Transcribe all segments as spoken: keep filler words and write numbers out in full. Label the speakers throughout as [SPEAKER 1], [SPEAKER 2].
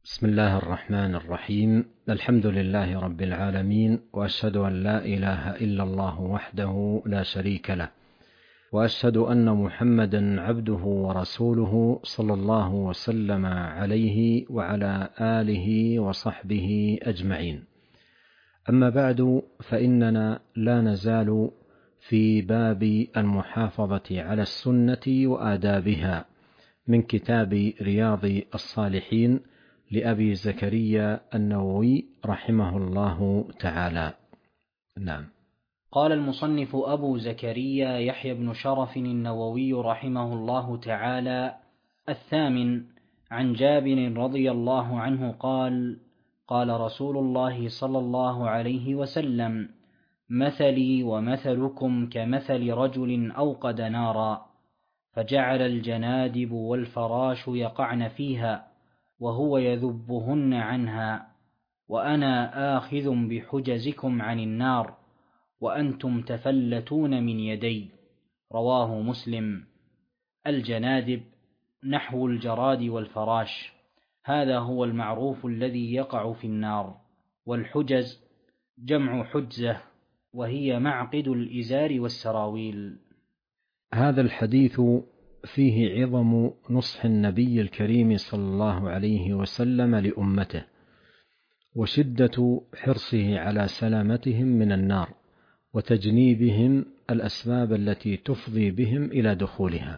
[SPEAKER 1] بسم الله الرحمن الرحيم. الحمد لله رب العالمين، وأشهد أن لا إله إلا الله وحده لا شريك له، وأشهد أن محمدا عبده ورسوله صلى الله وسلم عليه وعلى آله وصحبه أجمعين. أما بعد، فإننا لا نزال في باب المحافظة على السنة وآدابها من كتاب رياض الصالحين لأبي زكريا النووي رحمه الله تعالى. نعم.
[SPEAKER 2] قال المصنف أبو زكريا يحيى بن شرف النووي رحمه الله تعالى: الثامن، عن جابر رضي الله عنه قال: قال رسول الله صلى الله عليه وسلم: مثلي ومثلكم كمثل رجل أوقد نارا فجعل الجنادب والفراش يقعن فيها وهو يذبهن عنها، وأنا آخذ بحجزكم عن النار وأنتم تفلتون من يدي. رواه مسلم. الجنادب نحو الجراد والفراش، هذا هو المعروف الذي يقع في النار. والحجز جمع حجزة، وهي معقد الإزار والسراويل.
[SPEAKER 1] هذا الحديث فيه عظم نصح النبي الكريم صلى الله عليه وسلم لأمته، وشدة حرصه على سلامتهم من النار، وتجنيبهم الأسباب التي تفضي بهم إلى دخولها.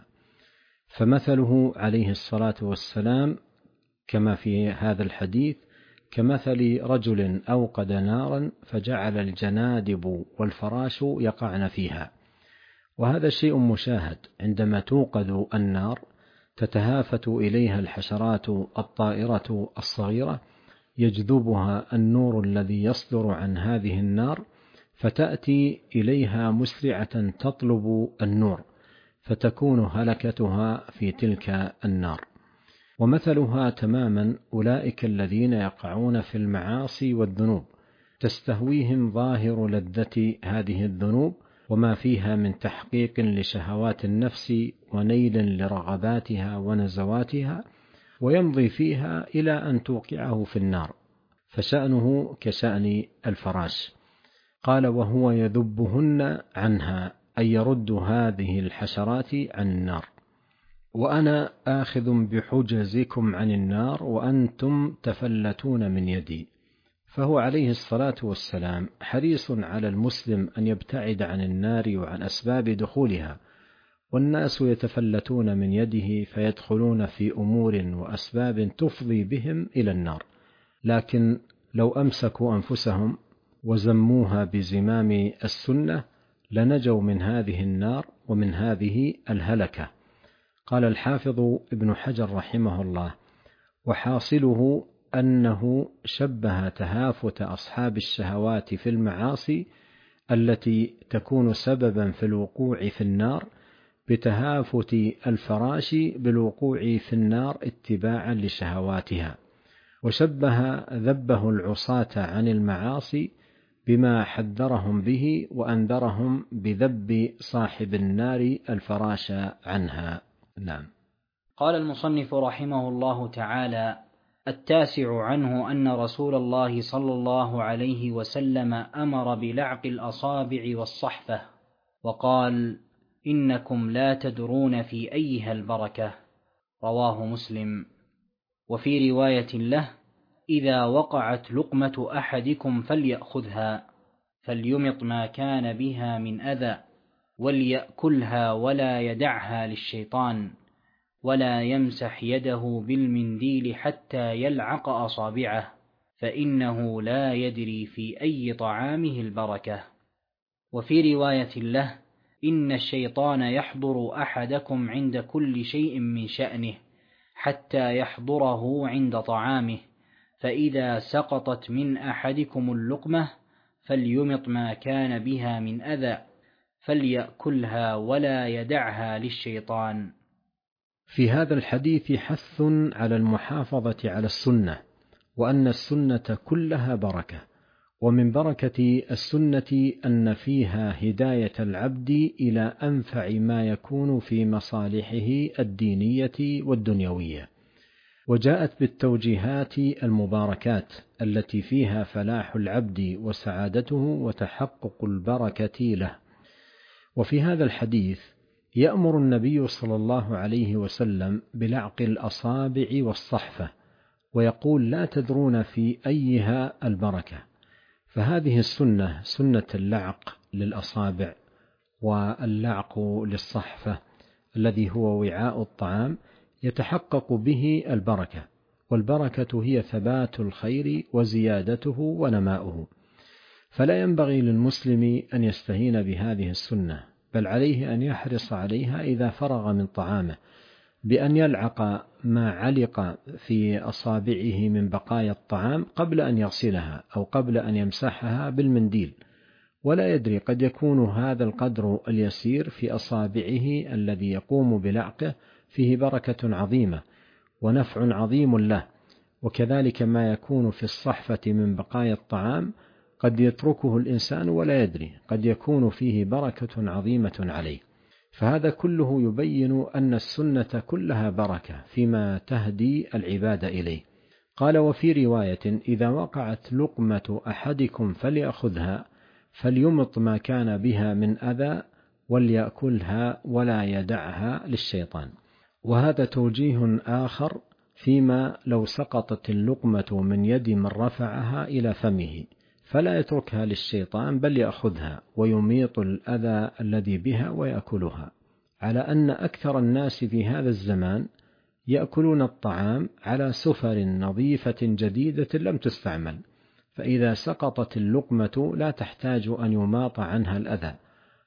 [SPEAKER 1] فمثله عليه الصلاة والسلام كما في هذا الحديث كمثل رجل أوقد نارا فجعل الجنادب والفراش يقعن فيها. وهذا شيء مشاهد، عندما توقد النار تتهافت إليها الحشرات الطائرة الصغيرة، يجذبها النور الذي يصدر عن هذه النار، فتأتي إليها مسرعة تطلب النور، فتكون هلكتها في تلك النار. ومثلها تماما أولئك الذين يقعون في المعاصي والذنوب، تستهويهم ظاهر لذة هذه الذنوب وما فيها من تحقيق لشهوات النفس ونيل لرغباتها ونزواتها، ويمضي فيها إلى أن توقعه في النار، فشأنه كشأن الفراش. قال: وهو يذبهن عنها، أي يرد هذه الحشرات عن النار. وأنا آخذ بحجزكم عن النار وأنتم تفلتون من يدي. فهو عليه الصلاة والسلام حريص على المسلم أن يبتعد عن النار وعن أسباب دخولها، والناس يتفلتون من يده فيدخلون في أمور وأسباب تفضي بهم إلى النار. لكن لو أمسكوا أنفسهم وزموها بزمام السنة لنجوا من هذه النار ومن هذه الهلكة. قال الحافظ ابن حجر رحمه الله: وحاصله أنه شبه تهافت أصحاب الشهوات في المعاصي التي تكون سببا في الوقوع في النار بتهافت الفراش بالوقوع في النار اتباعا لشهواتها، وشبه ذبه العصاة عن المعاصي بما حذرهم به وأنذرهم بذب صاحب النار الفراش عنها. نعم.
[SPEAKER 2] قال المصنف رحمه الله تعالى: التاسع عنه أن رسول الله صلى الله عليه وسلم أمر بلعق الأصابع والصحفة، وقال: إنكم لا تدرون في أيها البركة. رواه مسلم. وفي رواية له: إذا وقعت لقمة أحدكم فليأخذها، فليمط ما كان بها من أذى، وليأكلها ولا يدعها للشيطان، ولا يمسح يده بالمنديل حتى يلعق أصابعه، فإنه لا يدري في أي طعامه البركة. وفي رواية له: إن الشيطان يحضر أحدكم عند كل شيء من شأنه حتى يحضره عند طعامه، فإذا سقطت من أحدكم اللقمة فليمط ما كان بها من أذى، فليأكلها ولا يدعها للشيطان.
[SPEAKER 1] في هذا الحديث حث على المحافظة على السنة، وأن السنة كلها بركة، ومن بركة السنة أن فيها هداية العبد إلى أنفع ما يكون في مصالحه الدينية والدنيوية. وجاءت بالتوجيهات المباركات التي فيها فلاح العبد وسعادته وتحقق البركة له. وفي هذا الحديث يأمر النبي صلى الله عليه وسلم بلعق الأصابع والصحفة، ويقول: لا تدرون في أيها البركة. فهذه السنة، سنة اللعق للأصابع واللعق للصحفة الذي هو وعاء الطعام، يتحقق به البركة، والبركة هي ثبات الخير وزيادته ونماؤه. فلا ينبغي للمسلم أن يستهين بهذه السنة، بل عليه أن يحرص عليها إذا فرغ من طعامه، بأن يلعق ما علق في أصابعه من بقايا الطعام قبل أن يغسلها أو قبل أن يمسحها بالمنديل، ولا يدري، قد يكون هذا القدر اليسير في أصابعه الذي يقوم بلعقه فيه بركة عظيمة ونفع عظيم له. وكذلك ما يكون في الصحفة من بقايا الطعام قد يتركه الإنسان ولا يدري، قد يكون فيه بركة عظيمة عليه. فهذا كله يبين أن السنة كلها بركة فيما تهدي العباد إليه. قال: وفي رواية: إذا وقعت لقمة أحدكم فليأخذها فليمط ما كان بها من أذى وليأكلها ولا يدعها للشيطان. وهذا توجيه آخر فيما لو سقطت اللقمة من يد من رفعها إلى فمه، فلا يتركها للشيطان بل يأخذها ويميط الأذى الذي بها ويأكلها، على أن أكثر الناس في هذا الزمان يأكلون الطعام على سفر نظيفة جديدة لم تستعمل، فإذا سقطت اللقمة لا تحتاج أن يماط عنها الأذى،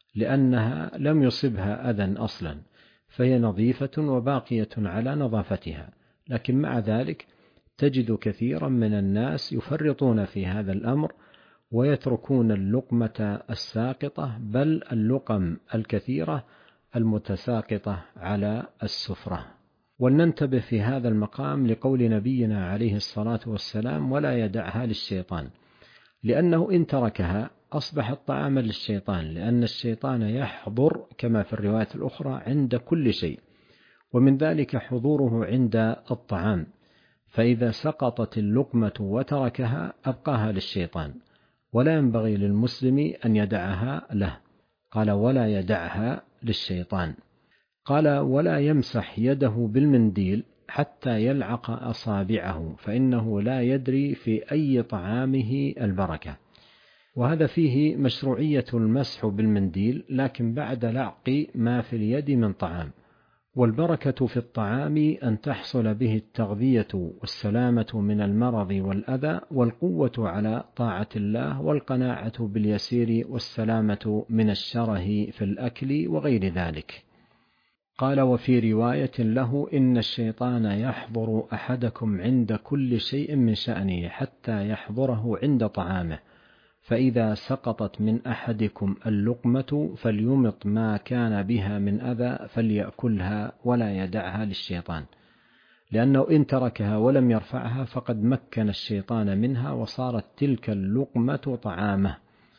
[SPEAKER 1] لأنها لم يصبها أذى أصلا، فهي نظيفة وباقية على نظافتها. لكن مع ذلك تجد كثيرا من الناس يفرطون في هذا الأمر ويتركون اللقمة الساقطة، بل اللقم الكثيرة المتساقطة على السفرة. ولننتبه في هذا المقام لقول نبينا عليه الصلاة والسلام: ولا يدعها للشيطان، لأنه إن تركها أصبحت طعاما للشيطان، لأن الشيطان يحضر كما في الرواية الأخرى عند كل شيء، ومن ذلك حضوره عند الطعام، فإذا سقطت اللقمة وتركها أبقاها للشيطان، ولا ينبغي للمسلم أن يدعها له. قال: ولا يدعها للشيطان. قال: ولا يمسح يده بالمنديل حتى يلعق أصابعه، فإنه لا يدري في أي طعامه البركة. وهذا فيه مشروعية المسح بالمنديل، لكن بعد لعق ما في اليد من طعام. والبركة في الطعام أن تحصل به التغذية والسلامة من المرض والأذى والقوة على طاعة الله والقناعة باليسير والسلامة من الشره في الأكل وغير ذلك. قال: وفي رواية له: إن الشيطان يحضر أحدكم عند كل شيء من شأنه حتى يحضره عند طعامه، فإذا سقطت من أحدكم اللقمة فليمط ما كان بها من أذى فليأكلها ولا يدعها للشيطان، لأنه إن تركها ولم يرفعها فقد مكن الشيطان منها وصارت تلك اللقمة طعامه.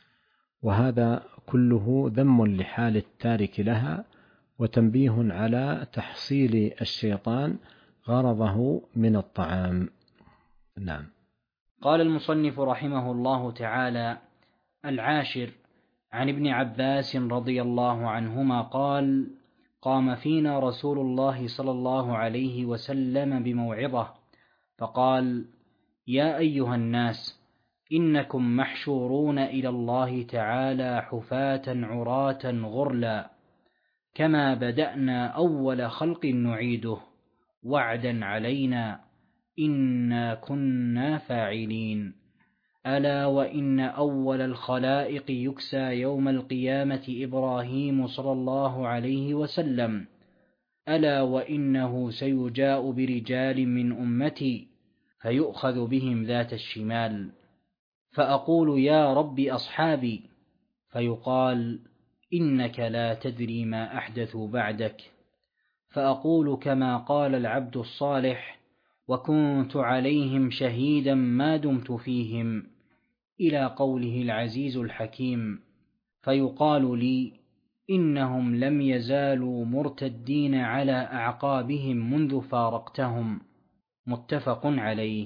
[SPEAKER 1] وهذا كله ذم لحال التارك لها، وتنبيه على تحصيل الشيطان غرضه من الطعام. نعم.
[SPEAKER 2] قال المصنف رحمه الله تعالى: العاشر، عن ابن عباس رضي الله عنهما قال: قام فينا رسول الله صلى الله عليه وسلم بموعظة فقال: يا أيها الناس، إنكم محشورون إلى الله تعالى حفاة عراة غرلا، كما بدأنا أول خلق نعيده، وعدا علينا، إنا كنا فاعلين. ألا وإن أول الخلائق يكسى يوم القيامة إبراهيم صلى الله عليه وسلم، ألا وإنه سيجاء برجال من أمتي فيؤخذ بهم ذات الشمال، فأقول: يا رب أصحابي، فيقال: إنك لا تدري ما أحدثوا بعدك، فأقول كما قال العبد الصالح: وكنت عليهم شهيدا ما دمت فيهم، إلى قوله العزيز الحكيم، فيقال لي: إنهم لم يزالوا مرتدين على أعقابهم منذ فارقتهم، متفق عليه.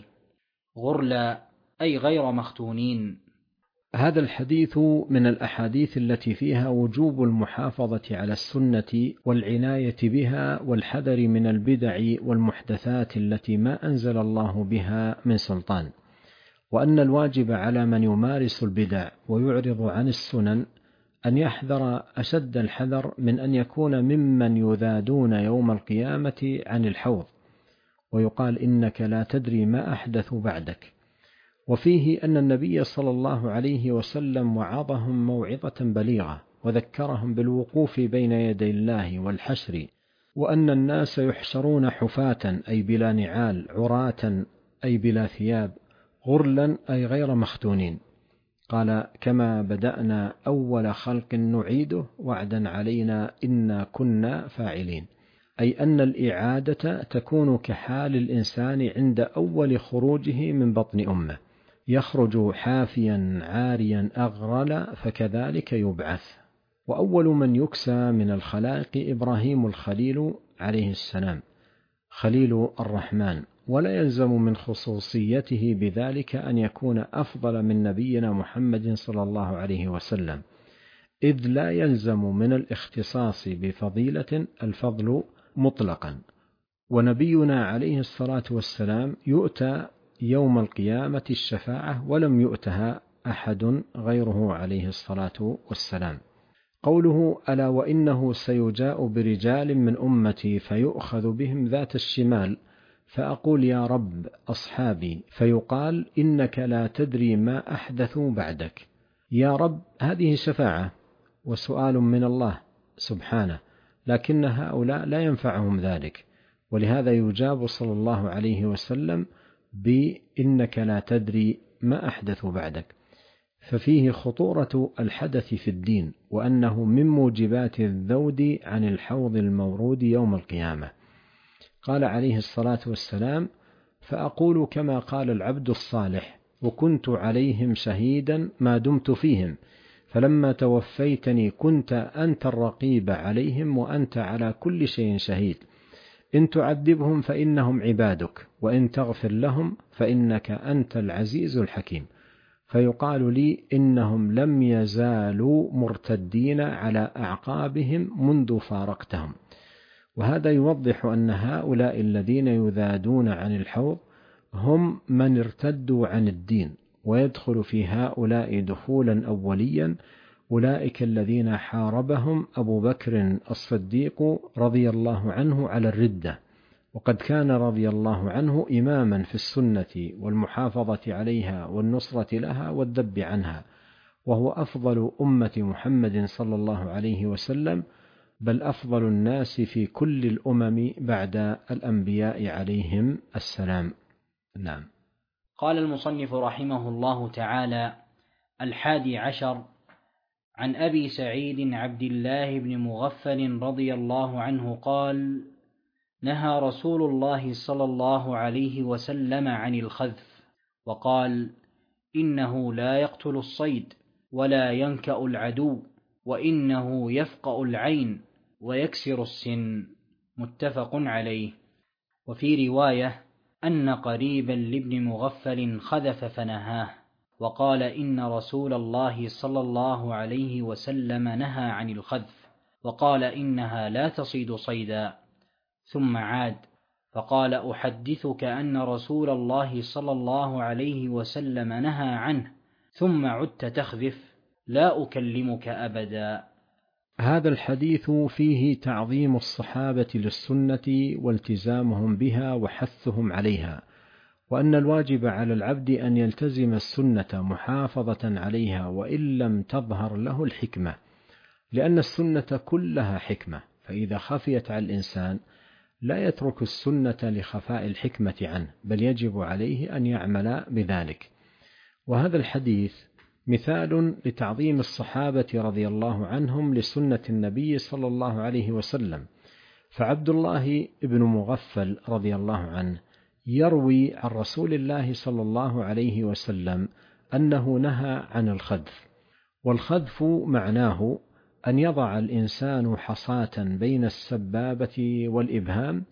[SPEAKER 2] غرلا أي غير مختونين.
[SPEAKER 1] هذا الحديث من الأحاديث التي فيها وجوب المحافظة على السنة والعناية بها والحذر من البدع والمحدثات التي ما أنزل الله بها من سلطان، وأن الواجب على من يمارس البدع ويعرض عن السنن أن يحذر أشد الحذر من أن يكون ممن يذادون يوم القيامة عن الحوض، ويقال إنك لا تدري ما أحدث بعدك. وفيه أن النبي صلى الله عليه وسلم وعظهم موعظة بليغة وذكرهم بالوقوف بين يدي الله والحشر، وأن الناس يحشرون حفاة أي بلا نعال، عراة أي بلا ثياب، غرلا أي غير مختونين. قال كما بدأنا أول خلق نعيده وعدا علينا إنا كنا فاعلين، أي أن الإعادة تكون كحال الإنسان عند أول خروجه من بطن أمه، يخرج حافيا عاريا أغرل فكذلك يبعث. وأول من يكسى من الخلائق إبراهيم الخليل عليه السلام خليل الرحمن، ولا يلزم من خصوصيته بذلك أن يكون أفضل من نبينا محمد صلى الله عليه وسلم، إذ لا يلزم من الاختصاص بفضيلة الفضل مطلقا. ونبينا عليه الصلاة والسلام يؤتى يوم القيامة الشفاعة ولم يؤتها أحد غيره عليه الصلاة والسلام. قوله ألا وإنه سيجاء برجال من أمتي فيؤخذ بهم ذات الشمال فأقول يا رب أصحابي، فيقال إنك لا تدري ما أحدثوا بعدك. يا رب هذه شفاعة وسؤال من الله سبحانه، لكن هؤلاء لا ينفعهم ذلك، ولهذا يجاب صلى الله عليه وسلم بإنك لا تدري ما أحدث بعدك، ففيه خطورة الحدث في الدين، وأنه من موجبات الذود عن الحوض المورود يوم القيامة. قال عليه الصلاة والسلام فأقول كما قال العبد الصالح وكنت عليهم شهيدا ما دمت فيهم، فلما توفيتني كنت أنت الرقيب عليهم وأنت على كل شيء شهيد، إن تعذبهم فإنهم عبادك وإن تغفر لهم فإنك أنت العزيز الحكيم. فيقال لي إنهم لم يزالوا مرتدين على أعقابهم منذ فارقتهم. وهذا يوضح أن هؤلاء الذين يذادون عن الحوض هم من ارتدوا عن الدين، ويدخل في هؤلاء دخولا أوليا أولئك الذين حاربهم أبو بكر الصديق رضي الله عنه على الردة، وقد كان رضي الله عنه إماما في السنة والمحافظة عليها والنصرة لها والذب عنها، وهو أفضل أمة محمد صلى الله عليه وسلم، بل أفضل الناس في كل الأمم بعد الأنبياء عليهم السلام. نعم.
[SPEAKER 2] قال المصنف رحمه الله تعالى: الحادي عشر، عن أبي سعيد عبد الله بن مغفل رضي الله عنه قال: نهى رسول الله صلى الله عليه وسلم عن الخذف، وقال: إنه لا يقتل الصيد ولا ينكأ العدو، وإنه يفقأ العين ويكسر السن. متفق عليه. وفي رواية أن قريبا لابن مغفل خذف فنهاه، وقال إن رسول الله صلى الله عليه وسلم نهى عن الخذف، وقال إنها لا تصيد صيدا، ثم عاد فقال: أحدثك أن رسول الله صلى الله عليه وسلم نهى عنه، ثم عدت تخذف، لا أكلمك أبدا.
[SPEAKER 1] هذا الحديث فيه تعظيم الصحابة للسنة والتزامهم بها وحثهم عليها، وأن الواجب على العبد أن يلتزم السنة محافظة عليها وإن لم تظهر له الحكمة، لأن السنة كلها حكمة، فإذا خفيت على الإنسان لا يترك السنة لخفاء الحكمة عنه، بل يجب عليه أن يعمل بذلك. وهذا الحديث مثال لتعظيم الصحابة رضي الله عنهم لسنة النبي صلى الله عليه وسلم. فعبد الله بن مغفل رضي الله عنه يروي عن رسول الله صلى الله عليه وسلم أنه نهى عن الخذف، والخذف معناه أن يضع الإنسان حصاة بين السبابة والإبهام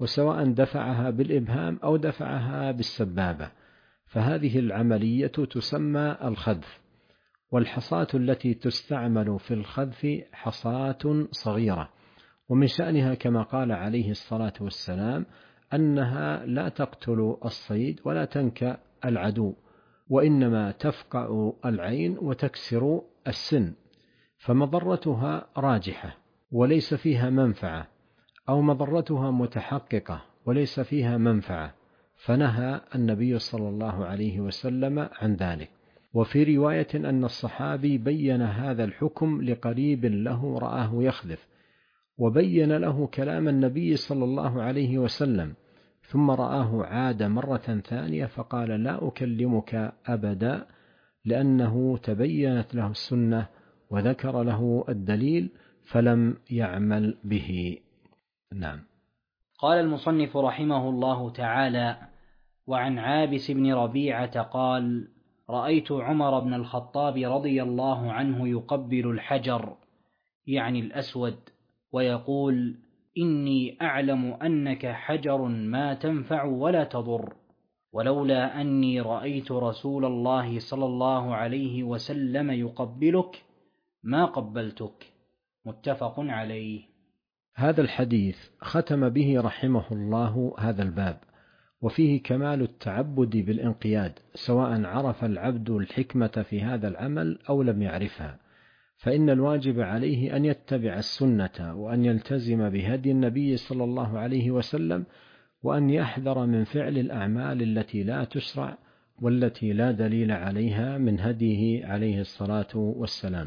[SPEAKER 1] وسواء دفعها بالإبهام أو دفعها بالسبابة، فهذه العملية تسمى الخذف. والحصاة التي تستعمل في الخذف حصاة صغيرة، ومن شأنها كما قال عليه الصلاة والسلام أنها لا تقتل الصيد ولا تنكأ العدو، وإنما تفقع العين وتكسر السن، فمضرتها راجحة وليس فيها منفعة، أو مضرتها متحققة وليس فيها منفعة، فنهى النبي صلى الله عليه وسلم عن ذلك. وفي رواية أن الصحابي بين هذا الحكم لقريب له رآه يخذف، وبين له كلام النبي صلى الله عليه وسلم، ثم رآه عاد مرة ثانية فقال لا أكلمك أبدا، لأنه تبينت له السنة وذكر له الدليل فلم يعمل به. نعم.
[SPEAKER 2] قال المصنف رحمه الله تعالى: وعن عابس بن ربيعة قال: رأيت عمر بن الخطاب رضي الله عنه يقبل الحجر، يعني الأسود، ويقول: إني أعلم أنك حجر ما تنفع ولا تضر، ولولا أني رأيت رسول الله صلى الله عليه وسلم يقبلك ما قبلتك. متفق عليه.
[SPEAKER 1] هذا الحديث ختم به رحمه الله هذا الباب، وفيه كمال التعبد بالانقياد، سواء عرف العبد الحكمة في هذا العمل أو لم يعرفها، فإن الواجب عليه أن يتبع السنة وأن يلتزم بهدي النبي صلى الله عليه وسلم، وأن يحذر من فعل الأعمال التي لا تشرع والتي لا دليل عليها من هديه عليه الصلاة والسلام.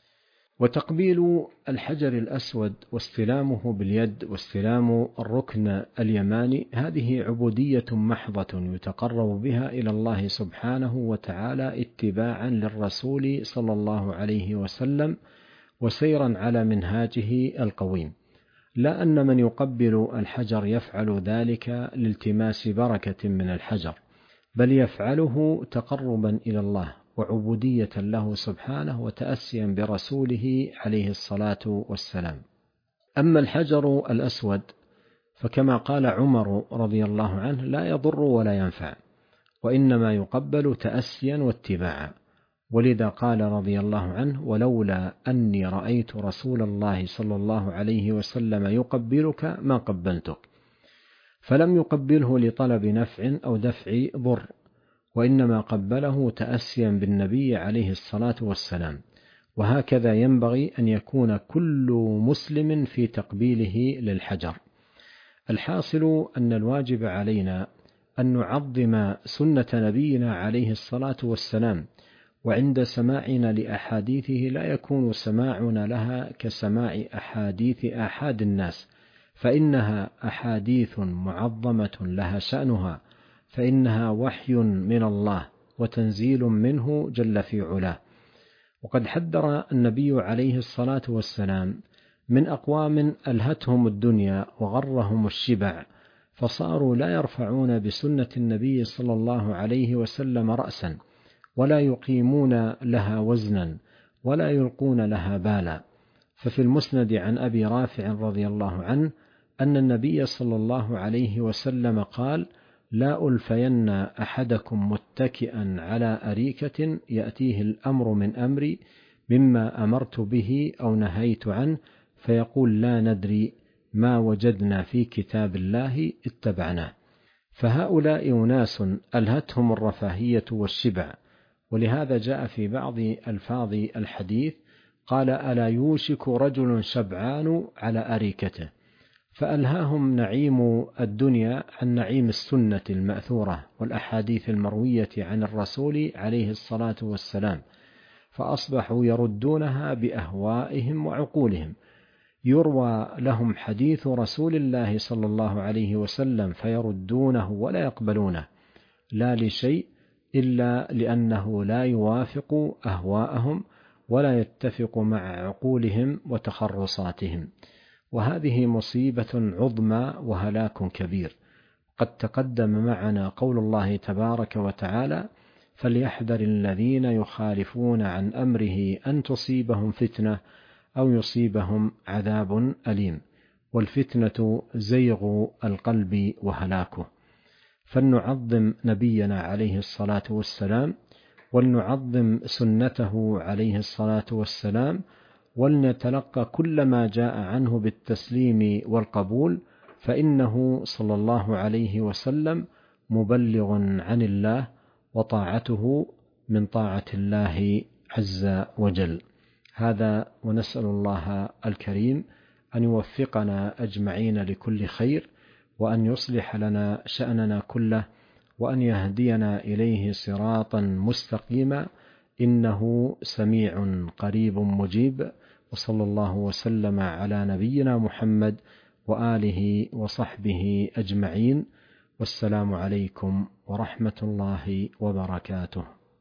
[SPEAKER 1] وتقبيل الحجر الأسود واستلامه باليد واستلام الركن اليماني هذه عبودية محضة يتقرب بها إلى الله سبحانه وتعالى اتباعا للرسول صلى الله عليه وسلم وسيرا على منهاجه القويم، لا أن من يقبل الحجر يفعل ذلك لالتماس بركة من الحجر، بل يفعله تقربا إلى الله وعبودية له سبحانه وتأسيا برسوله عليه الصلاة والسلام. أما الحجر الأسود فكما قال عمر رضي الله عنه لا يضر ولا ينفع، وإنما يقبل تأسيا واتباعا، ولذا قال رضي الله عنه: ولولا أني رأيت رسول الله صلى الله عليه وسلم يقبلك ما قبلتك، فلم يقبله لطلب نفع أو دفع ضر، وإنما قبله تأسيا بالنبي عليه الصلاة والسلام. وهكذا ينبغي أن يكون كل مسلم في تقبيله للحجر. الحاصل أن الواجب علينا أن نعظم سنة نبينا عليه الصلاة والسلام، وعند سماعنا لأحاديثه لا يكون سماعنا لها كسماع أحاديث آحاد الناس، فإنها أحاديث معظمة لها شأنها، فإنها وحي من الله وتنزيل منه جل في علاه. وقد حذر النبي عليه الصلاة والسلام من أقوام ألهتهم الدنيا وغرهم الشبع، فصاروا لا يرفعون بسنة النبي صلى الله عليه وسلم رأسا، ولا يقيمون لها وزنا، ولا يلقون لها بالا. ففي المسند عن أبي رافع رضي الله عنه أن النبي صلى الله عليه وسلم قال: لا ألفين أحدكم متكئا على أريكة يأتيه الأمر من أمري مما أمرت به أو نهيت عنه، فيقول لا ندري ما وجدنا في كتاب الله اتبعناه. فهؤلاء أناس ألهتهم الرفاهية والشبع، ولهذا جاء في بعض ألفاظ الحديث قال: ألا يوشك رجل شبعان على أريكته، فألهاهم نعيم الدنيا عن نعيم السنة المأثورة والأحاديث المروية عن الرسول عليه الصلاة والسلام، فأصبحوا يردونها بأهوائهم وعقولهم. يروى لهم حديث رسول الله صلى الله عليه وسلم فيردونه ولا يقبلونه، لا لشيء إلا لأنه لا يوافق أهواءهم ولا يتفق مع عقولهم وتخرصاتهم، وهذه مصيبة عظمى وهلاك كبير. قد تقدم معنا قول الله تبارك وتعالى: فليحذر الذين يخالفون عن أمره أن تصيبهم فتنة أو يصيبهم عذاب أليم. والفتنة زيغ القلب وهلاكه. فلنعظم نبينا عليه الصلاة والسلام، ولنعظم سنته عليه الصلاة والسلام، ولنتلقى كل ما جاء عنه بالتسليم والقبول، فإنه صلى الله عليه وسلم مبلغ عن الله، وطاعته من طاعة الله عز وجل. هذا، ونسأل الله الكريم أن يوفقنا أجمعين لكل خير، وأن يصلح لنا شأننا كله، وأن يهدينا إليه صراطا مستقيما، إنه سميع قريب مجيب. وصلى الله وسلم على نبينا محمد وآله وصحبه أجمعين، والسلام عليكم ورحمة الله وبركاته.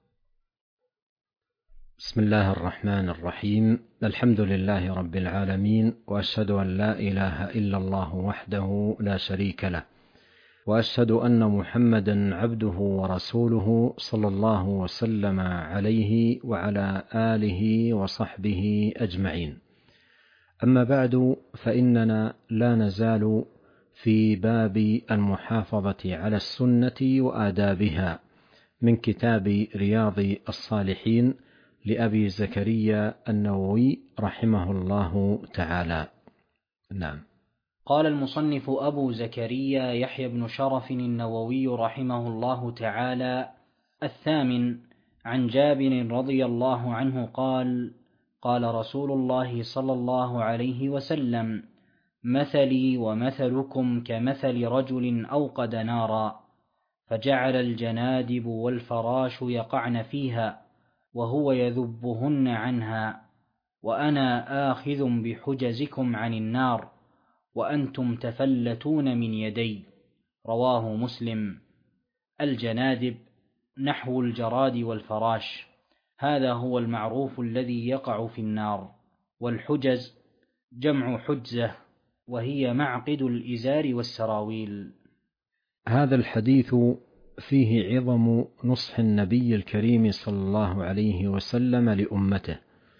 [SPEAKER 1] بسم الله الرحمن الرحيم. الحمد لله رب العالمين، وأشهد أن لا إله إلا الله وحده لا شريك له، وأشهد أن محمدا عبده ورسوله صلى الله وسلم عليه وعلى آله وصحبه أجمعين. أما بعد، فإننا لا نزال في باب المحافظة على السنة وآدابها من كتاب رياض الصالحين لأبي زكريا النووي رحمه الله تعالى. نعم.
[SPEAKER 2] قال المصنف أبو زكريا يحيى بن شرف النووي رحمه الله تعالى: الثامن، عن جابر رضي الله عنه قال: قال رسول الله صلى الله عليه وسلم: مثلي ومثلكم كمثل رجل أوقد نارا، فجعل الجنادب والفراش يقعن فيها، وهو يذبهن عنها، وأنا آخذ بحجزكم عن النار، وأنتم تفلتون من يدي. رواه مسلم. الجنادب نحو الجراد والفراش، هذا هو المعروف الذي يقع في النار. والحجز جمع حجزة، وهي معقد الإزار والسراويل.
[SPEAKER 1] هذا الحديث فيه عظم نصح النبي الكريم صلى الله عليه وسلم لأمته،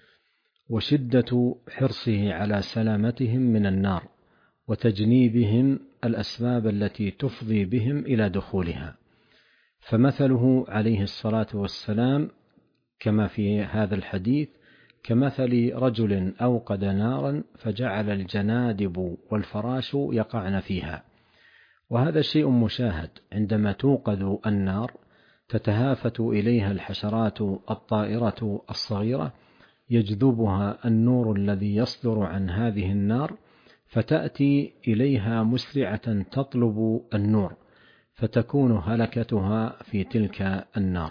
[SPEAKER 1] وشدة حرصه على سلامتهم من النار، وتجنيبهم الأسباب التي تفضي بهم إلى دخولها. فمثله عليه الصلاة والسلام كما في هذا الحديث كمثل رجل أوقد نارا فجعل الجنادب والفراش يقعن فيها. وهذا شيء مشاهد، عندما توقد النار تتهافت إليها الحشرات الطائرة الصغيرة، يجذبها النور الذي يصدر عن هذه النار، فتأتي إليها مسرعة تطلب النور، فتكون هلكتها في تلك النار.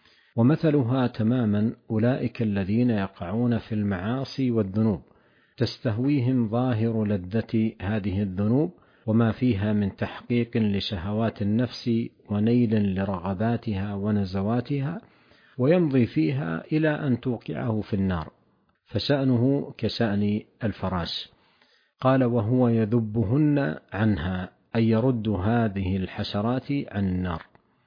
[SPEAKER 1] ومثلها تماما أولئك الذين يقعون في المعاصي والذنوب، تستهويهم ظاهر لذة هذه الذنوب وما فيها من تحقيق لشهوات النفس ونيل لرغباتها ونزواتها، ويمضي فيها إلى أن توقعه في النار، فشأنه كشأن الفراش. قال: وهو يذبهن عنها، أي يرد هذه الحشرات عن النار.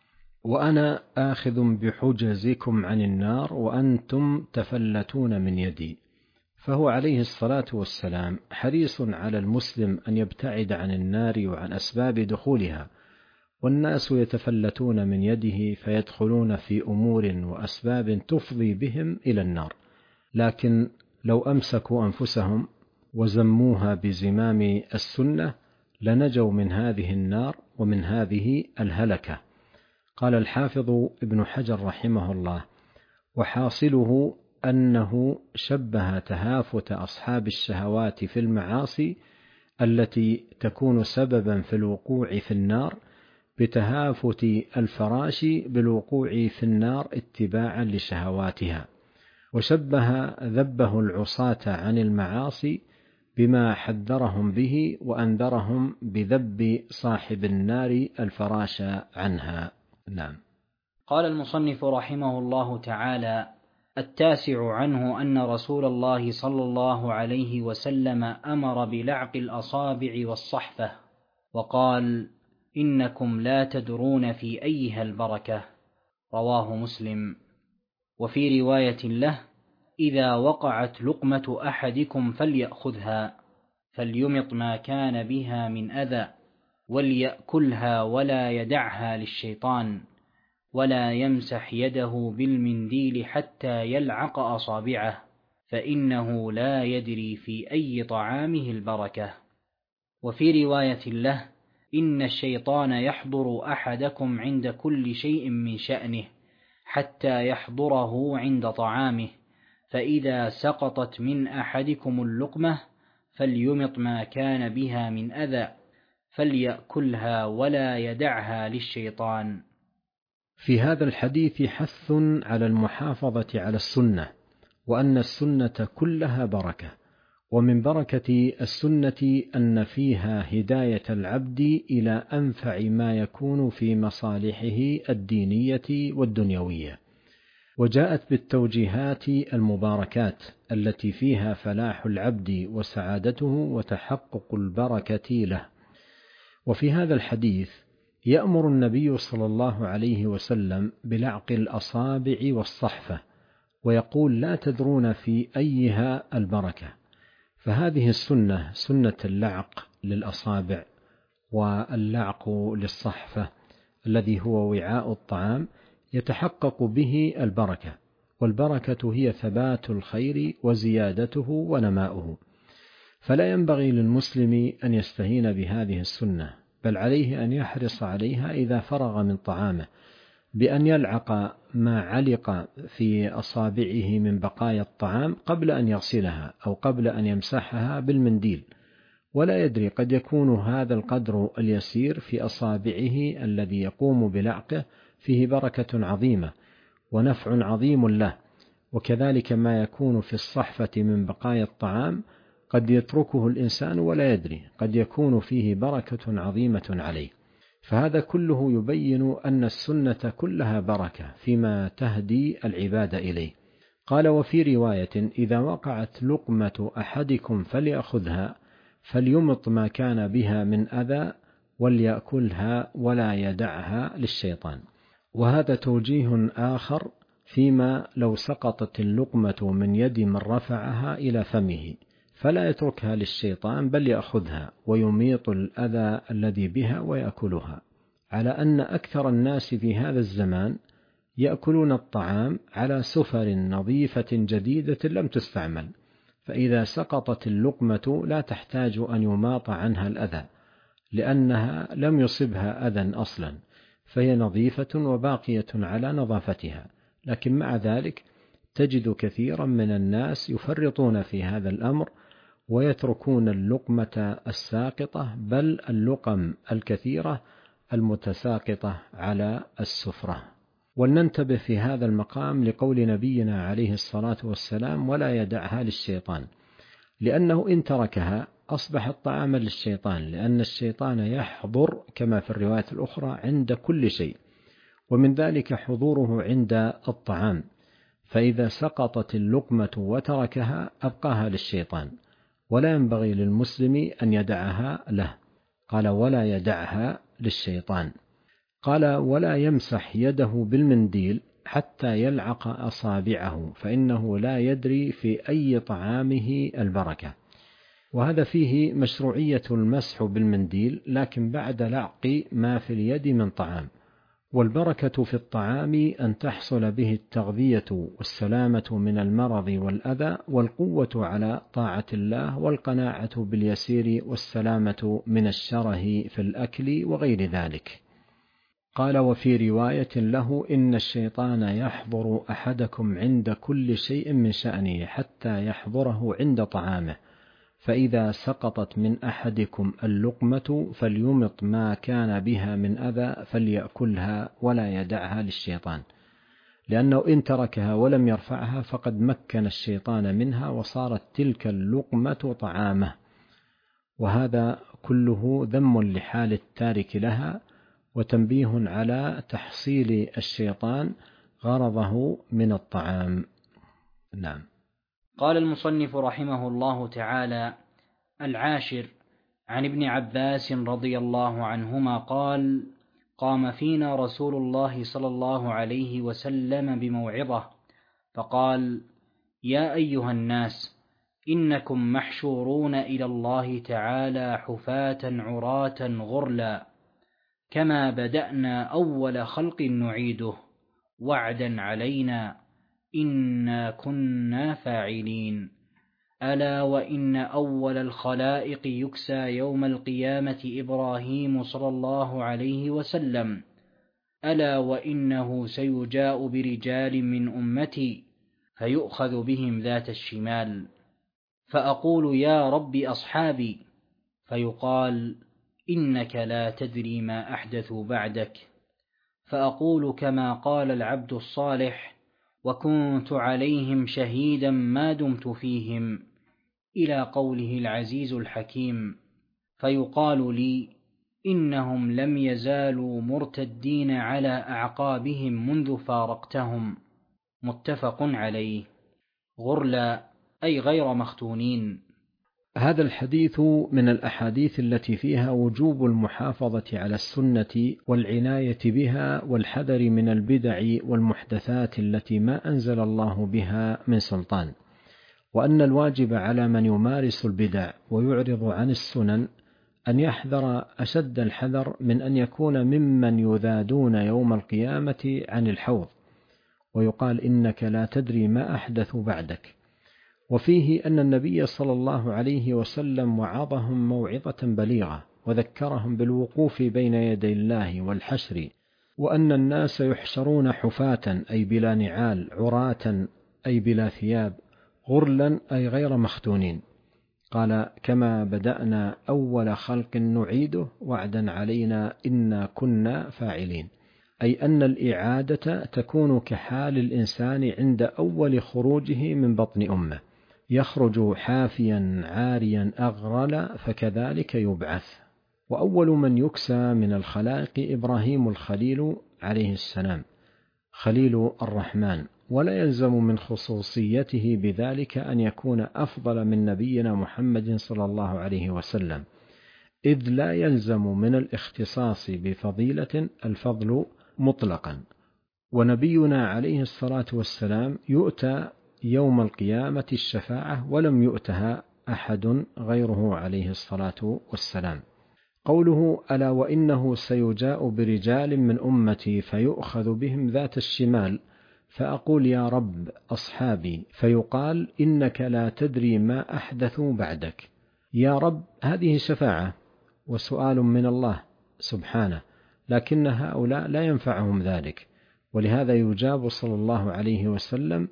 [SPEAKER 1] وأنا آخذ بحجزكم عن النار وأنتم تفلتون من يدي. فهو عليه الصلاة والسلام حريص على المسلم أن يبتعد عن النار وعن أسباب دخولها، والناس يتفلتون من يده فيدخلون في أمور وأسباب تفضي بهم إلى النار. لكن لو أمسكوا أنفسهم وزموها بزمام السنة لنجوا من هذه النار ومن هذه الهلكة. قال الحافظ ابن حجر رحمه الله: وحاصله أنه شبه تهافت أصحاب الشهوات في المعاصي التي تكون سببا في الوقوع في النار بتهافت الفراش بالوقوع في النار اتباعا لشهواتها، وشبه ذبه العصاة عن المعاصي بما حذرهم به وأنذرهم بذب صاحب النار الفراش عنها. نعم.
[SPEAKER 2] قال المصنف رحمه الله تعالى: التاسع عنه أن رسول الله صلى الله عليه وسلم أمر بلعق الأصابع والصحفة، وقال: إنكم لا تدرون في أيها البركة. رواه مسلم. وفي رواية له: إذا وقعت لقمة أحدكم فليأخذها، فليمط ما كان بها من أذى وليأكلها ولا يدعها للشيطان ولا يمسح يده بالمنديل حتى يلعق أصابعه فإنه لا يدري في أي طعامه البركة. وفي رواية له: إن الشيطان يحضر أحدكم عند كل شيء من شأنه حتى يحضره عند طعامه، فإذا سقطت من أحدكم اللقمة فليمط ما كان بها من أذى فليأكلها ولا يدعها للشيطان.
[SPEAKER 1] في هذا الحديث حث على المحافظة على السنة، وأن السنة كلها بركة، ومن بركة السنة أن فيها هداية العبد إلى أنفع ما يكون في مصالحه الدينية والدنيوية، وجاءت بالتوجيهات المباركات التي فيها فلاح العبد وسعادته وتحقق البركة له. وفي هذا الحديث يأمر النبي صلى الله عليه وسلم بلعق الأصابع والصحفة، ويقول: لا تدرون في أيها البركة. فهذه السنة، سنة اللعق للأصابع واللعق للصحفة الذي هو وعاء الطعام، يتحقق به البركة، والبركة هي ثبات الخير وزيادته ونماؤه. فلا ينبغي للمسلم أن يستهين بهذه السنة، بل عليه أن يحرص عليها إذا فرغ من طعامه، بأن يلعق ما علق في أصابعه من بقايا الطعام قبل أن يغسلها أو قبل أن يمسحها بالمنديل، ولا يدري، قد يكون هذا القدر اليسير في أصابعه الذي يقوم بلعقه فيه بركة عظيمة ونفع عظيم له. وكذلك ما يكون في الصحفة من بقايا الطعام قد يتركه الإنسان ولا يدري، قد يكون فيه بركة عظيمة عليه. فهذا كله يبين أن السنة كلها بركة فيما تهدي العباد إليه. قال: وفي رواية: إذا وقعت لقمة أحدكم فليأخذها فليمط ما كان بها من أذى وليأكلها ولا يدعها للشيطان. وهذا توجيه آخر فيما لو سقطت اللقمة من يد من رفعها إلى فمه، فلا يتركها للشيطان بل يأخذها ويميط الأذى الذي بها ويأكلها، على أن أكثر الناس في هذا الزمان يأكلون الطعام على سفر نظيفة جديدة لم تستعمل، فإذا سقطت اللقمة لا تحتاج أن يماط عنها الأذى، لأنها لم يصبها أذى أصلا، فهي نظيفة وباقية على نظافتها. لكن مع ذلك تجد كثيرا من الناس يفرطون في هذا الأمر ويتركون اللقمة الساقطة، بل اللقم الكثيرة المتساقطة على السفرة. ولننتبه في هذا المقام لقول نبينا عليه الصلاة والسلام: ولا يدعها للشيطان، لأنه إن تركها أصبحت طعاما للشيطان، لأن الشيطان يحضر كما في الرواية الأخرى عند كل شيء، ومن ذلك حضوره عند الطعام، فإذا سقطت اللقمة وتركها أبقاها للشيطان، ولا ينبغي للمسلم أن يدعها له. قال: ولا يدعها للشيطان. قال: ولا يمسح يده بالمنديل حتى يلعق أصابعه، فإنه لا يدري في أي طعامه البركة. وهذا فيه مشروعية المسح بالمنديل، لكن بعد لعق ما في اليد من طعام. والبركة في الطعام أن تحصل به التغذية والسلامة من المرض والأذى والقوة على طاعة الله والقناعة باليسير والسلامة من الشره في الأكل وغير ذلك. قال: وفي رواية له: إن الشيطان يحضر أحدكم عند كل شيء من شأنه حتى يحضره عند طعامه، فإذا سقطت من أحدكم اللقمة فليمط ما كان بها من أذى فليأكلها ولا يدعها للشيطان، لأنه إن تركها ولم يرفعها فقد مكن الشيطان منها وصارت تلك اللقمة طعامه. وهذا كله ذم لحال التارك لها، وتنبيه على تحصيل الشيطان غرضه من الطعام. نعم.
[SPEAKER 2] قال المصنف رحمه الله تعالى: العاشر، عن ابن عباس رضي الله عنهما قال: قام فينا رسول الله صلى الله عليه وسلم بموعظة فقال: يا أيها الناس، إنكم محشورون إلى الله تعالى حفاة عراة غرلا كما بدأنا أول خلق نعيده وعدا علينا إنا كنا فاعلين. ألا وإن أول الخلائق يكسى يوم القيامة إبراهيم صلى الله عليه وسلم. ألا وإنه سيجاء برجال من أمتي فيؤخذ بهم ذات الشمال فأقول يا رب أصحابي، فيقال إنك لا تدري ما أحدثوا بعدك، فأقول كما قال العبد الصالح وكنت عليهم شهيدا ما دمت فيهم، إلى قوله العزيز الحكيم، فيقال لي إنهم لم يزالوا مرتدين على أعقابهم منذ فارقتهم. متفق عليه. غرلا أي غير مختونين.
[SPEAKER 1] هذا الحديث من الأحاديث التي فيها وجوب المحافظة على السنة والعناية بها والحذر من البدع والمحدثات التي ما أنزل الله بها من سلطان، وأن الواجب على من يمارس البدع ويعرض عن السنن أن يحذر أشد الحذر من أن يكون ممن يذادون يوم القيامة عن الحوض، ويقال إنك لا تدري ما أحدث بعدك. وفيه أن النبي صلى الله عليه وسلم وعظهم موعظة بليغة وذكرهم بالوقوف بين يدي الله والحشر، وأن الناس يحشرون حفاة أي بلا نعال، عراة أي بلا ثياب، غرلا أي غير مختونين. قال كما بدأنا أول خلق نعيده وعدا علينا إنا كنا فاعلين، أي أن الإعادة تكون كحال الإنسان عند أول خروجه من بطن أمه، يخرج حافيا عاريا أغرل فكذلك يبعث. وأول من يكسى من الخلائق إبراهيم الخليل عليه السلام، خليل الرحمن، ولا يلزم من خصوصيته بذلك أن يكون أفضل من نبينا محمد صلى الله عليه وسلم، إذ لا يلزم من الاختصاص بفضيلة الفضل مطلقا. ونبينا عليه الصلاة والسلام يؤتى يوم القيامة الشفاعة ولم يؤتها أحد غيره عليه الصلاة والسلام. قوله ألا وإنه سيجاء برجال من أمتي فيؤخذ بهم ذات الشمال فأقول يا رب أصحابي، فيقال إنك لا تدري ما أحدثوا بعدك. يا رب هذه شفاعة وسؤال من الله سبحانه، لكن هؤلاء لا ينفعهم ذلك، ولهذا يجاب صلى الله عليه وسلم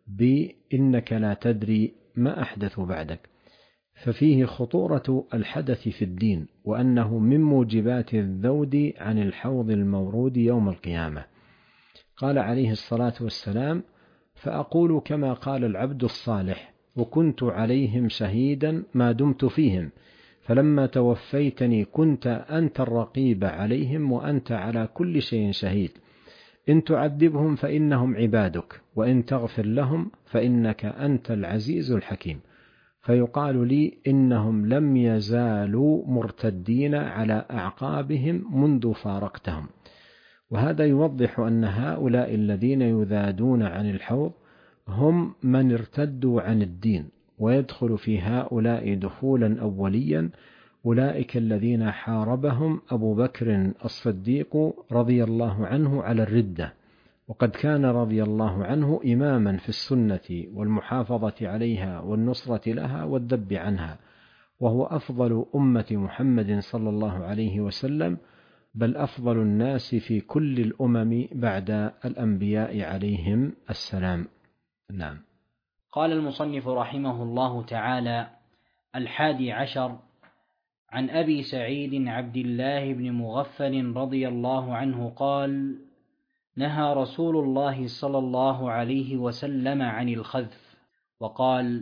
[SPEAKER 1] بإنك لا تدري ما أحدثوا بعدك، ففيه خطورة الحدث في الدين، وأنه من موجبات الذود عن الحوض المورود يوم القيامة. قال عليه الصلاة والسلام فأقول كما قال العبد الصالح وكنت عليهم شهيدا ما دمت فيهم، فلما توفيتني كنت أنت الرقيب عليهم وأنت على كل شيء شهيد، إن تعذبهم فإنهم عبادك وإن تغفر لهم فإنك أنت العزيز الحكيم. فيقال لي إنهم لم يزالوا مرتدين على أعقابهم منذ فارقتهم. وهذا يوضح أن هؤلاء الذين يذادون عن الحوض هم من ارتدوا عن الدين، ويدخل في هؤلاء دخولا أوليا أولئك الذين حاربهم أبو بكر الصديق رضي الله عنه على الردة، وقد كان رضي الله عنه إماما في السنة والمحافظة عليها والنصرة لها والذب عنها، وهو أفضل أمة محمد صلى الله عليه وسلم، بل أفضل الناس في كل الأمم بعد الأنبياء عليهم السلام. نعم.
[SPEAKER 2] قال المصنف رحمه الله تعالى: الحادي عشر، عن أبي سعيد عبد الله بن مغفل رضي الله عنه قال: نهى رسول الله صلى الله عليه وسلم عن الخذف، وقال: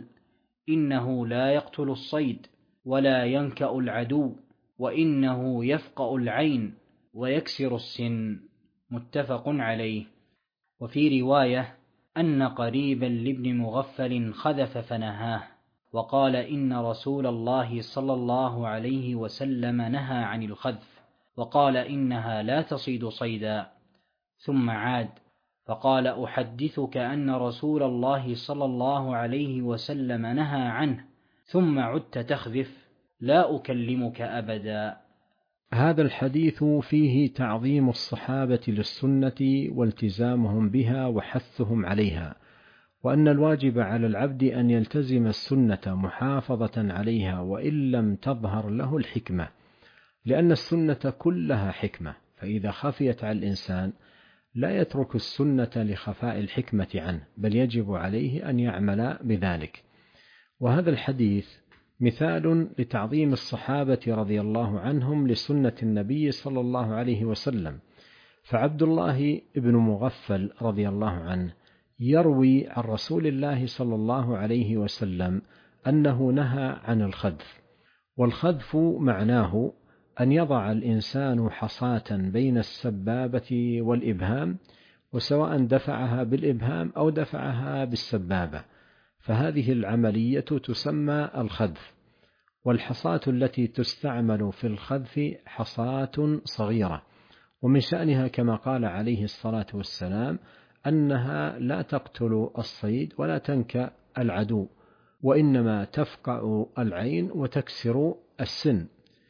[SPEAKER 2] إنه لا يقتل الصيد ولا ينكأ العدو، وإنه يفقأ العين ويكسر السن. متفق عليه. وفي رواية أن قريبا لابن مغفل خذف فنهاه، وقال إن رسول الله صلى الله عليه وسلم نهى عن الخذف، وقال إنها لا تصيد صيدا، ثم عاد فقال: أحدثك أن رسول الله صلى الله عليه وسلم نهى عنه، ثم عدت تخذف، لا أكلمك أبدا.
[SPEAKER 1] هذا الحديث فيه تعظيم الصحابة للسنة والتزامهم بها وحثهم عليها، وأن الواجب على العبد أن يلتزم السنة محافظة عليها وإن لم تظهر له الحكمة، لأن السنة كلها حكمة، فإذا خفيت على الإنسان لا يترك السنة لخفاء الحكمة عنه، بل يجب عليه أن يعمل بذلك. وهذا الحديث مثال لتعظيم الصحابة رضي الله عنهم لسنة النبي صلى الله عليه وسلم. فعبد الله بن مغفل رضي الله عنه يروي عن رسول الله صلى الله عليه وسلم أنه نهى عن الخذف، والخذف معناه أن يضع الإنسان حصاة بين السبابة والإبهام، وسواء دفعها بالإبهام أو دفعها بالسبابة، فهذه العملية تسمى الخذف. والحصاة التي تستعمل في الخذف حصاة صغيرة، ومن شأنها كما قال عليه الصلاة والسلام أنها لا تقتل الصيد ولا تنكأ العدو، وإنما تفقع العين وتكسر السن،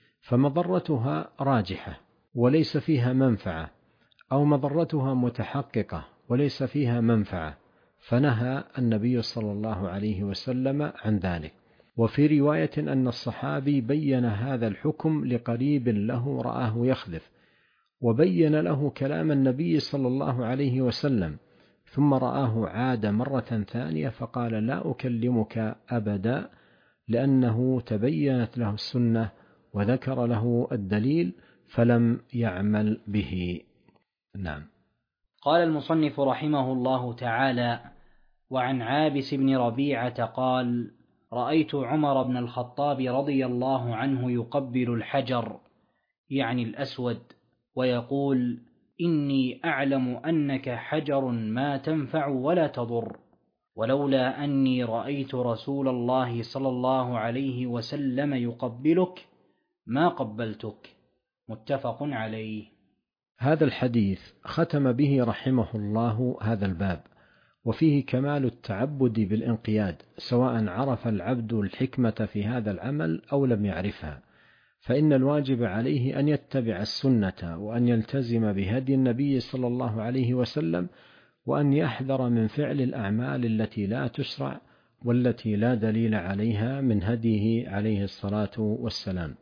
[SPEAKER 1] فمضرتها راجحة وليس فيها منفعة، أو مضرتها متحققة وليس فيها منفعة، فنهى النبي صلى الله عليه وسلم عن ذلك. وفي رواية أن الصحابي بين هذا الحكم لقريب له رآه يخذف، وبين له كلام النبي صلى الله عليه وسلم، ثم رآه عاد مرة ثانية فقال: لا أكلمك أبدا، لأنه تبينت له السنة وذكر له الدليل فلم يعمل به. نعم.
[SPEAKER 2] قال المصنف رحمه الله تعالى: وعن عابس بن ربيعة قال: رأيت عمر بن الخطاب رضي الله عنه يقبل الحجر، يعني الأسود، ويقول: إني أعلم أنك حجر ما تنفع ولا تضر، ولولا أني رأيت رسول الله صلى الله عليه وسلم يقبلك ما قبلتك. متفق عليه.
[SPEAKER 1] هذا الحديث ختم به رحمه الله هذا الباب، وفيه كمال التعبد بالانقياد، سواء عرف العبد الحكمة في هذا العمل أو لم يعرفها، فإن الواجب عليه أن يتبع السنة وأن يلتزم بهدي النبي صلى الله عليه وسلم، وأن يحذر من فعل الأعمال التي لا تشرع والتي لا دليل عليها من هديه عليه الصلاة والسلام.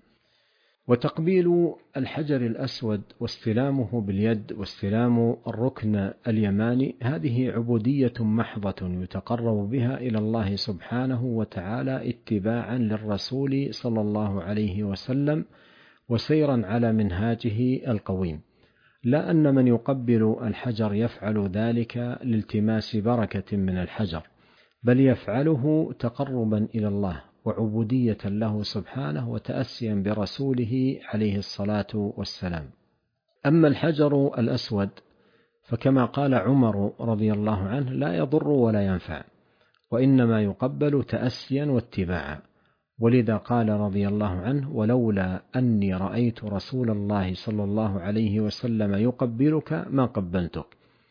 [SPEAKER 1] وتقبيل الحجر الأسود واستلامه باليد واستلام الركن اليماني هذه عبودية محضة يتقرب بها إلى الله سبحانه وتعالى اتباعا للرسول صلى الله عليه وسلم وسيرا على منهاجه القويم، لا أن من يقبل الحجر يفعل ذلك لالتماس بركة من الحجر، بل يفعله تقربا إلى الله وعبودية له سبحانه وتأسيا برسوله عليه الصلاة والسلام. أما الحجر الأسود فكما قال عمر رضي الله عنه: لا يضر ولا ينفع، وإنما يقبل تأسيا واتباعا، ولذا قال رضي الله عنه: ولولا أني رأيت رسول الله صلى الله عليه وسلم يقبلك ما قبلتك،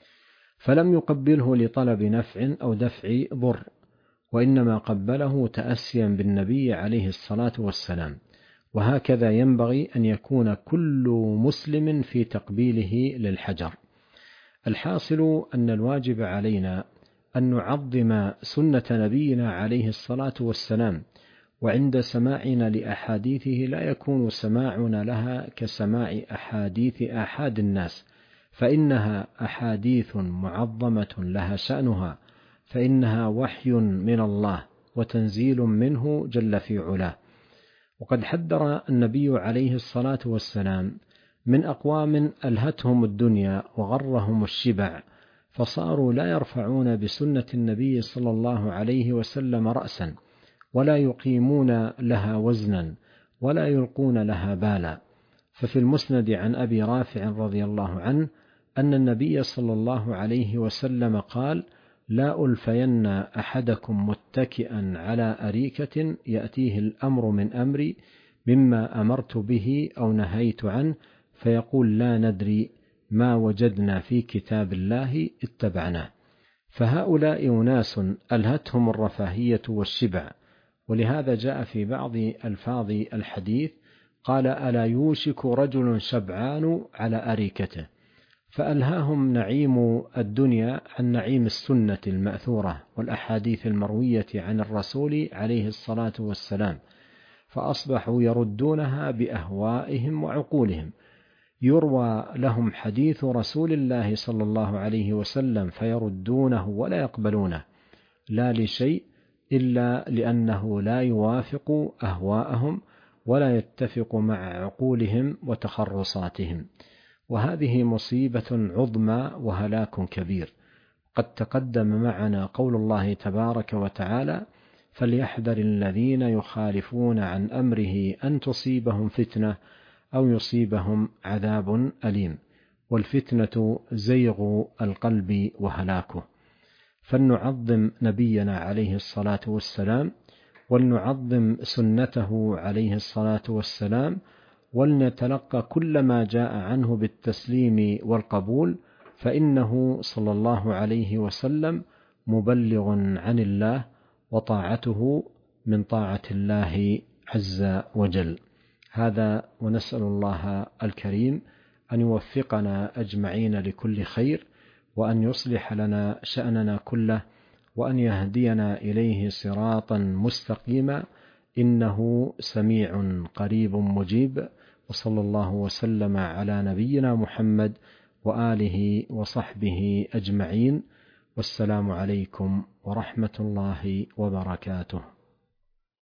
[SPEAKER 1] فلم يقبله لطلب نفع أو دفع ضر، وإنما قبله تأسيا بالنبي عليه الصلاة والسلام. وهكذا ينبغي أن يكون كل مسلم في تقبيله للحجر. الحاصل أن الواجب علينا أن نعظم سنة نبينا عليه الصلاة والسلام، وعند سماعنا لأحاديثه لا يكون سماعنا لها كسماع أحاديث آحاد الناس، فإنها أحاديث معظمة لها شأنها، فإنها وحي من الله وتنزيل منه جل في علاه. وقد حذر النبي عليه الصلاة والسلام من أقوام ألهتهم الدنيا وغرهم الشبع، فصاروا لا يرفعون بسنة النبي صلى الله عليه وسلم رأسا، ولا يقيمون لها وزنا، ولا يلقون لها بالا. ففي المسند عن أبي رافع رضي الله عنه أن النبي صلى الله عليه وسلم قال: لا ألفين أحدكم متكئا على أريكة يأتيه الأمر من أمري مما أمرت به أو نهيت عنه، فيقول: لا ندري، ما وجدنا في كتاب الله اتبعناه. فهؤلاء أناس ألهتهم الرفاهية والشبع، ولهذا جاء في بعض ألفاظ الحديث قال: ألا يوشك رجل شبعان على أريكته، فألهاهم نعيم الدنيا عن نعيم السنة المأثورة والأحاديث المروية عن الرسول عليه الصلاة والسلام، فأصبحوا يردونها بأهوائهم وعقولهم. يروى لهم حديث رسول الله صلى الله عليه وسلم فيردونه ولا يقبلونه، لا لشيء إلا لأنه لا يوافق أهواءهم ولا يتفق مع عقولهم وتخرصاتهم، وهذه مصيبة عظمى وهلاك كبير. قد تقدم معنا قول الله تبارك وتعالى: فليحذر الذين يخالفون عن أمره أن تصيبهم فتنة أو يصيبهم عذاب أليم. والفتنة زيغ القلب وهلاكه. فلنعظم نبينا عليه الصلاة والسلام، ولنعظم سنته عليه الصلاة والسلام، ولنتلقى كل ما جاء عنه بالتسليم والقبول، فإنه صلى الله عليه وسلم مبلغ عن الله، وطاعته من طاعة الله عز وجل. هذا، ونسأل الله الكريم أن يوفقنا أجمعين لكل خير، وأن يصلح لنا شأننا كله، وأن يهدينا إليه صراطا مستقيما، إنه سميع قريب مجيب. وصلى الله وسلم على نبينا محمد وآله وصحبه أجمعين، والسلام عليكم ورحمة الله وبركاته.